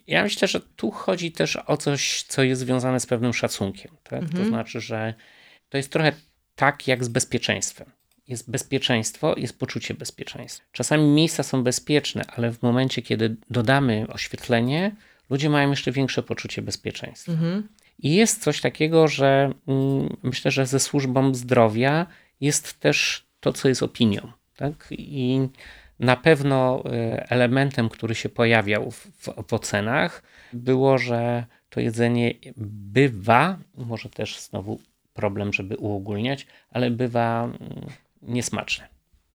Ja myślę, że tu chodzi też o coś, co jest związane z pewnym szacunkiem. Tak? To znaczy, że to jest trochę tak jak z bezpieczeństwem. Jest bezpieczeństwo, jest poczucie bezpieczeństwa. Czasami miejsca są bezpieczne, ale w momencie, kiedy dodamy oświetlenie, ludzie mają jeszcze większe poczucie bezpieczeństwa. I jest coś takiego, że myślę, że ze służbą zdrowia jest też to, co jest opinią. Tak? I na pewno elementem, który się pojawiał w ocenach, było, że to jedzenie bywa, może też znowu problem, żeby uogólniać, ale bywa niesmaczne.